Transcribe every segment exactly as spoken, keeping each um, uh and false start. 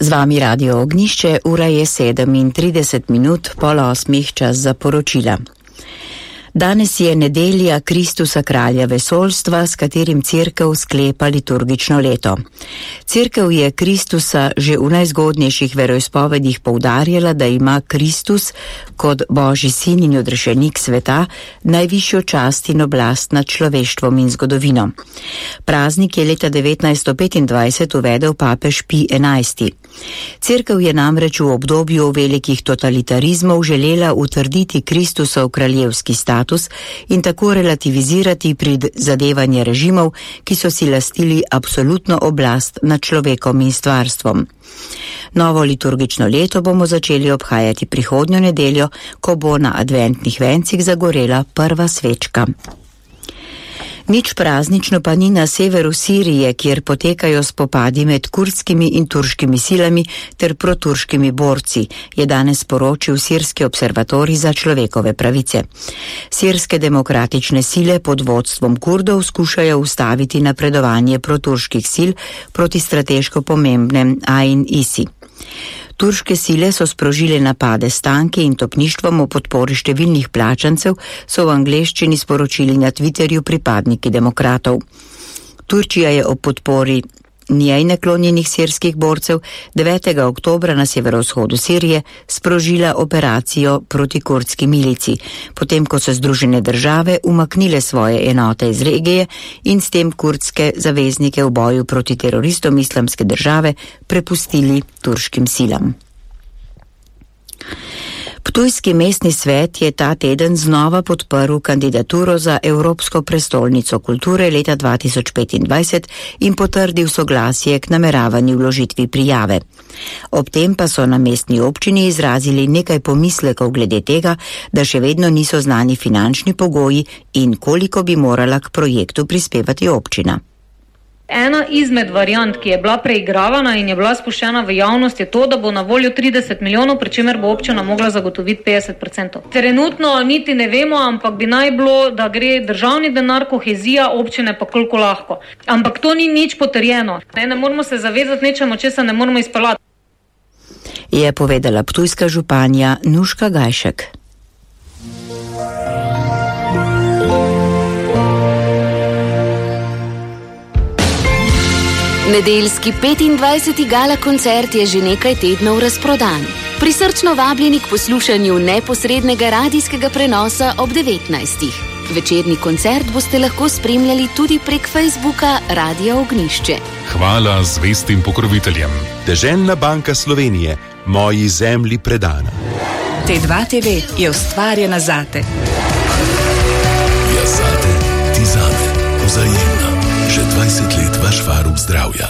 Z vami Radio Ognišče, ura je sedemintrideset minut, pol osmih, čas za poročila. Danes je nedelja Kristusa kralja vesoljstva, s katerim cerkev sklepa liturgično leto. Cerkev je Kristusa že v najzgodnejših veroizpovedih poudarjala, da ima Kristus kot Božji sin in odrešenik sveta najvišjo čast in oblast nad človeštvom in zgodovino. Praznik je leta devetnajststo petindvajset uvedel papež Pij enajsti. Cerkev je namreč v obdobju velikih totalitarizmov želela utrditi Kristusov kraljevski status in tako relativizirati prizadevanje režimov, ki so si lastili absolutno oblast nad človekom in stvarstvom. Novo liturgično leto bomo začeli obhajati prihodnjo nedeljo, ko bo na adventnih vencih zagorela prva svečka. Nič praznično pa ni na severu Sirije, kjer potekajo spopadi med kurdskimi in turškimi silami ter proturškimi borci, je danes sporočil Sirski observatorij za človekove pravice. Sirske demokratične sile pod vodstvom Kurdov skušajo ustaviti napredovanje proturških sil proti strateško pomembnem Ain Isi. Turške sile so sprožile napade s tanki in topništvom v podpori številnih plačancev, so v angleščini sporočili na Twitterju pripadniki demokratov. Turčija je ob podpori njej naklonjenih sirskih borcev devetega oktobra na severovzhodu Sirije sprožila operacijo proti kurdski milici, potem ko so Združene države umaknile svoje enote iz regije in s tem kurdske zaveznike v boju proti teroristom Islamske države prepustili turškim silam. Ptujski mestni svet je ta teden znova podprl kandidaturo za Evropsko prestolnico kulture leta dva tisoč petindvajset in potrdil soglasje k nameravani vložitvi prijave. Ob tem pa so na mestni občini izrazili nekaj pomislekov glede tega, da še vedno niso znani finančni pogoji in koliko bi morala k projektu prispevati občina. Ena izmed variant, ki je bila preigravana in je bila spuščena v javnost, je to, da bo na voljo trideset milijonov, pri čemer bo občina mogla zagotoviti petdeset procentov. Trenutno niti ne vemo, ampak bi naj bilo, da gre državni denar, kohezija, občine pa koliko lahko. Ampak to ni nič potrjeno. Ne, ne moramo se zavezati nečemu, česa ne moramo izpeljati. Je povedala ptujska županja Nuška Gajšek. Nedeljski petindvajseti gala koncert je že nekaj tednov razprodan. Prisrčno vabljeni k poslušanju neposrednega radijskega prenosa ob devetnajstih. Večerni koncert boste lahko spremljali tudi prek Facebooka Radia Ognišče. Hvala zvestim pokroviteljem. Deželna banka Slovenije, moji zemlji predana. T dva T V je ustvarjena zate. Ja, zate, ti zame, vzajemna. Že dvajset let vaš varuh zdravja.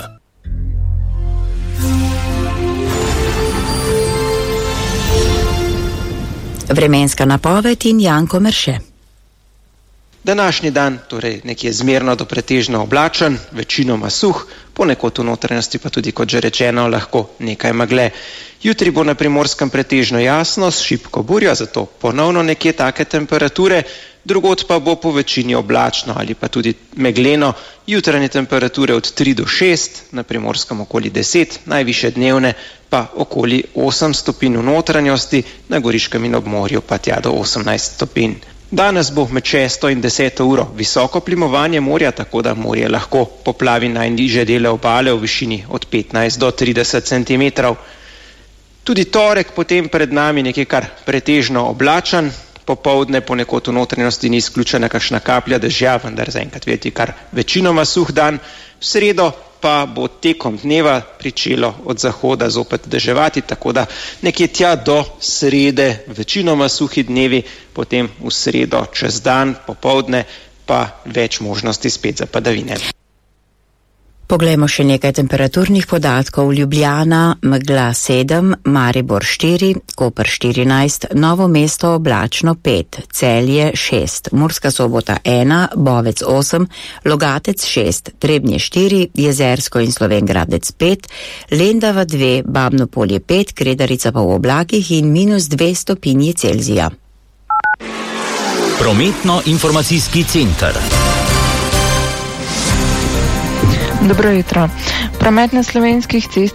Vremenska napoved in Janko Merše. Današnji dan, torej nekje zmerno do pretežno oblačen, večinoma suh, ponekod v notranjosti pa tudi, kot že rečeno, lahko nekaj megle. Jutri bo na Primorskem pretežno jasno, s šibko burjo, zato ponovno nekje take temperature, drugod pa bo po večini oblačno ali pa tudi megleno, jutranje temperature od tri do šest, na Primorskem okoli deset, najviše dnevne pa okoli osem stopinj v notranjosti, na Goriškem in ob morju pa tja do osemnajst stopinj. Danes bo med šesto in deseto uro visoko plimovanje morja, tako da morje lahko poplavi najnižje dele obale v višini od petnajst do trideset centimetrov. Tudi torek potem pred nami nekaj kar pretežno oblačen, popoldne ponekod v notranjosti ni izključena kakšna kaplja dežja, vendar zaenkrat videti kar večinoma suh dan. V sredo pa bo tekom dneva pričelo od zahoda zopet deževati, tako da nekje tja do srede večinoma suhi dnevi, potem v sredo čez dan, popoldne pa več možnosti spet za padavine. Poglejmo še nekaj temperaturnih podatkov. Ljubljana megla sedem, Maribor štiri, Koper štirinajst, Novo mesto oblačno pet, Celje šest, Murska Sobota ena, Bovec osem, Logatec šest, Trebnje štiri, Jezersko in Slovenj Gradec pet, Lendava dve, Babno Polje pet, Kredarica pa v oblakih in minus dve stopinji Celzija. Prometno-informacijski center. Dobro jutro. Promet na slovenskih cestah